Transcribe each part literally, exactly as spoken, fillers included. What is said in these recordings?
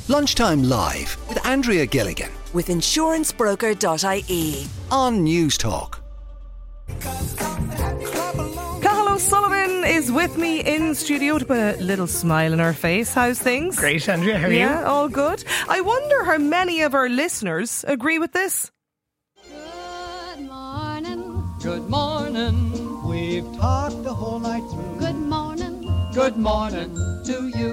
Lunchtime Live with Andrea Gilligan with insurance broker dot I E on News Talk. Cathal O'Sullivan is with me in studio to put a little smile on her face. How's things? Great, Andrea. How are yeah, you? Yeah, all good. I wonder how many of our listeners agree with this. Good morning. Good morning. We've talked the whole night through. Good morning. Good morning to you.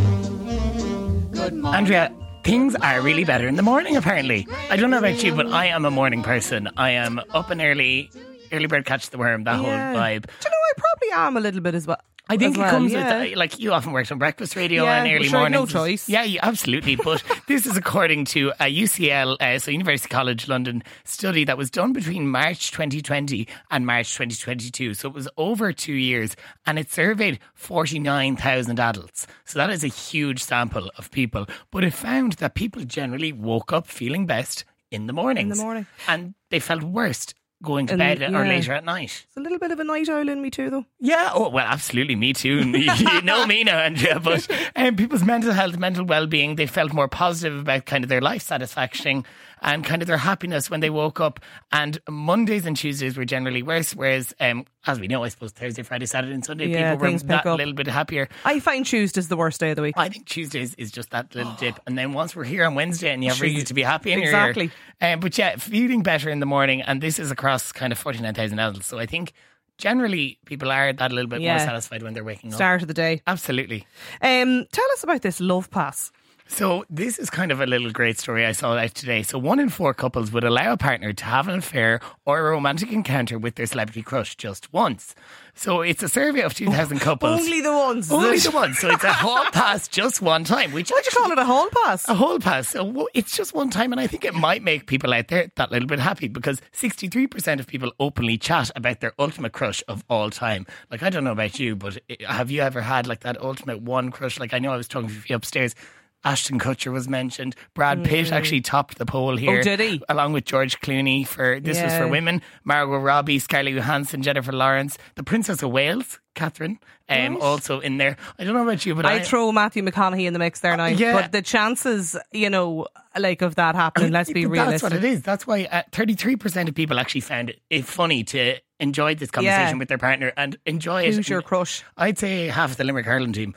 Good morning. Andrea, things are really better in the morning, apparently. I don't know about you, but I am a morning person. I am up and early, early bird catch the worm, that Yeah. whole vibe. Do you know, I probably am a little bit as well. I think as it well, comes yeah. with, uh, like, you often worked on breakfast radio Yeah, and early sure, mornings. no choice. Yeah, yeah, absolutely. But this is according to a U C L, uh, so University College London study that was done between March twenty twenty and March twenty twenty-two. So it was over two years and it surveyed forty-nine thousand adults. So that is a huge sample of people. But it found that people generally woke up feeling best in the mornings. In the morning. And they felt worst going to And, bed yeah. or later at night. It's a little bit of a night owl in me too, though. Yeah, oh, well, absolutely, me too. You know me now, Andrea. But um, people's mental health, mental well-being, they felt more positive about kind of their life satisfaction and kind of their happiness when they woke up. And Mondays and Tuesdays were generally worse, whereas, um, as we know, I suppose Thursday, Friday, Saturday and Sunday, Yeah, people were things pick that up. little bit happier. I find Tuesday's the worst day of the week. I think Tuesdays is just that little dip. And then once we're here on Wednesday and you have Sure, reason you- to be happy in exactly. your ear. Um, but yeah, feeling better in the morning. And this is across kind of forty-nine thousand adults. So I think generally people are that little bit Yeah. more satisfied when they're waking up. Start of the day. Absolutely. Um, tell us about this Love Pass. So this is kind of a little great story I saw out today. So one in four couples would allow a partner to have an affair or a romantic encounter with their celebrity crush just once. So it's a survey of two thousand couples. Only the ones. Only the ones. So it's a hall pass just one time. Which Why'd you call it a hall pass? a whole pass. So w- it's just one time, and I think it might make people out there that little bit happy because sixty-three percent of people openly chat about their ultimate crush of all time. Like, I don't know about you, but i- have you ever had like that ultimate one crush? Like, I know I was talking to you upstairs. Ashton Kutcher was mentioned. Brad Pitt actually topped the poll here. Oh, did he? Along with George Clooney. For this was Yeah. for women. Margot Robbie, Scarlett Johansson, Jennifer Lawrence, the Princess of Wales, Catherine, um, Right. also in there. I don't know about you, but I, I throw Matthew McConaughey in the mix there now. yeah. But the chances, you know, like of that happening, let's be But realistic. That's what it is. That's why uh, thirty-three percent of people actually found it, it funny to enjoy this conversation Yeah. with their partner and enjoy it. Who's your crush? I'd say half the Limerick hurling team.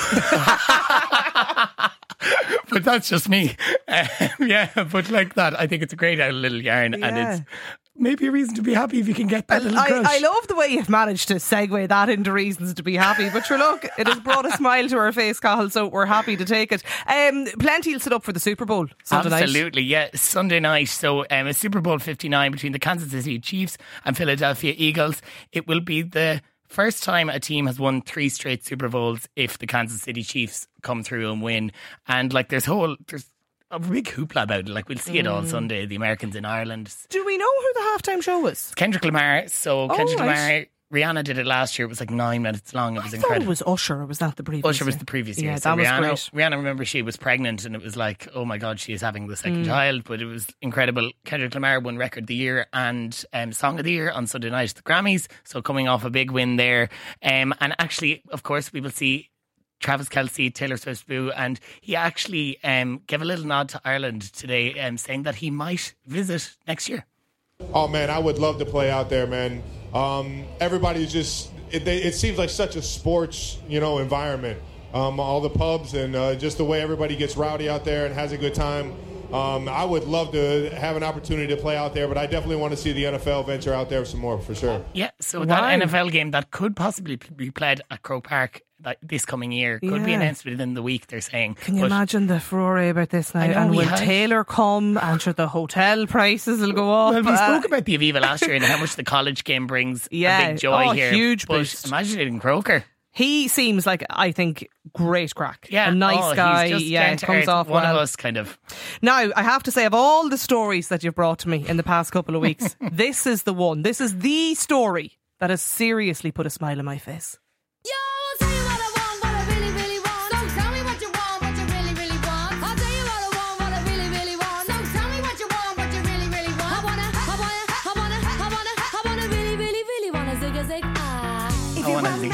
But that's just me. Um, yeah, but like that, I think it's a great little yarn and Yeah. it's maybe a reason to be happy if you can get that little I, crush. I love the way you've managed to segue that into reasons to be happy. But sure, look, it has brought a smile to our face, Cathal, so we're happy to take it. Um, plenty will sit up for the Super Bowl Sunday night. Absolutely, yeah. Sunday night. So um, a Super Bowl fifty-nine between the Kansas City Chiefs and Philadelphia Eagles. It will be the first time a team has won three straight Super Bowls if the Kansas City Chiefs come through and win. And like there's whole there's a big hoopla about it. Like we'll see it Mm. all Sunday. The Americans in Ireland. Do we know who the halftime show was? Kendrick Lamar. So Oh, Kendrick right. Lamar. Rihanna did it last year. It was like nine minutes long. It was I thought incredible. it was Usher, or was that the previous Usher was year? the previous year. Yeah, so that was Rihanna, great. Rihanna, remember, she was pregnant and it was like, oh my God, she is having the Mm. second child. But it was incredible. Kendrick Lamar won Record of the Year and um, Song of the Year on Sunday night at the Grammys. So coming off a big win there. Um, and actually, of course, we will see Travis Kelce, Taylor Swift's boo, and he actually um, gave a little nod to Ireland today, um, saying that he might visit next year. Oh man, I would love to play out there, man. Um, everybody's just, it, they, it seems like such a sports, you know, environment. Um, all the pubs and uh, just the way everybody gets rowdy out there and has a good time. Um, I would love to have an opportunity to play out there, but I definitely want to see the N F L venture out there some more, for sure. Yeah, so Wow. that N F L game that could possibly be played at Croke Park that this coming year could be Yeah. announced within the week, they're saying. Can you But imagine the furore about this now? I know, And we will had- Taylor come? And sure, the hotel prices will go up. Well, we Uh, spoke about the Aviva last year and how much the college game brings Yeah. a big joy Oh, here. huge but boost. imagine it in Croker. He seems like, I think, great crack. Yeah, a nice oh, guy. He's just yeah, down to comes earth, off one well. of us, kind of. Now, I have to say, of all the stories that you've brought to me in the past couple of weeks, this is the one. This is the story that has seriously put a smile on my face. Yo, I'll tell you what I want, what I really, really want. So tell me what you want, what you really, really want. I'll tell you what I want, what I really, really want. So tell me what you want, what you really, really want. I wanna, I wanna, I wanna, I wanna, I wanna really, really, really wanna zig a zig ah. If I you wanna want zig a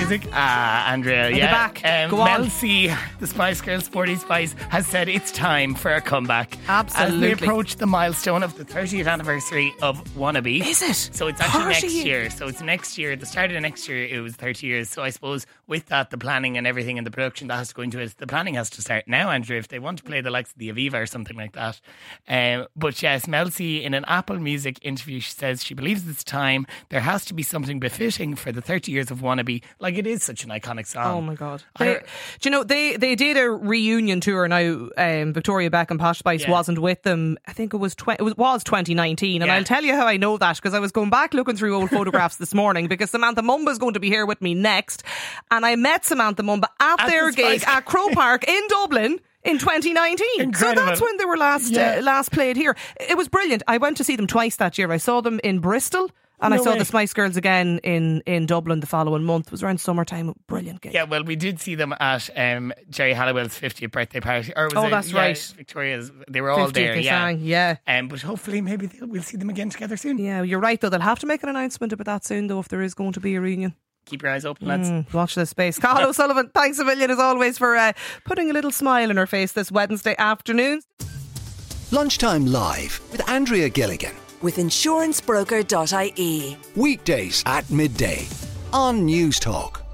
music? Ah, Andrea, the yeah. back. Um, Go on. Mel C, the Spice Girls, Sporty Spice, has said it's time for a comeback. Absolutely. As they approach the milestone of the thirtieth anniversary of Wannabe. Is it? So it's actually thirty next years? year. So it's next year. At the start of next year, it was thirty years. So I suppose with that, the planning and everything and the production that has to go into it, the planning has to start now, Andrew, if they want to play the likes of the Aviva or something like that. Um, but yes, Mel C, in an Apple Music interview, she says she believes it's time. There has to be something befitting for the thirty years of Wannabe. Like, it is such an iconic song. Oh my God. I- They, do you know, they, they did a reunion tour now. Um, Victoria Beckham, Posh Spice Yeah. wasn't with them. I think it was, tw- it was, was twenty nineteen. And Yeah. I'll tell you how I know that, because I was going back looking through old photographs this morning, because Samantha Mumba is going to be here with me next. And I met Samantha Mumba at, At their the Spice gig at Crow Park in Dublin in twenty nineteen. Incredible. So that's when they were last Yeah. uh, last played here. It was brilliant. I went to see them twice that year. I saw them in Bristol. And No I saw way. the Spice Girls again in, in Dublin the following month. It was around summertime. Brilliant gig. Yeah, well, we did see them at um, Jerry Halliwell's fiftieth birthday party. Or was Oh, it, that's yeah, right. Victoria's. They were all fiftieth there. they Yeah. sang, yeah. Um, but hopefully, maybe they'll, we'll see them again together soon. Yeah, you're right though. They'll have to make an announcement about that soon though, if there is going to be a reunion. Keep your eyes open, lads. Mm, watch this space. Carl O'Sullivan, thanks a million as always for uh, putting a little smile on her face this Wednesday afternoon. Lunchtime Live with Andrea Gilligan. With insurance broker dot I E. Weekdays at midday on News Talk.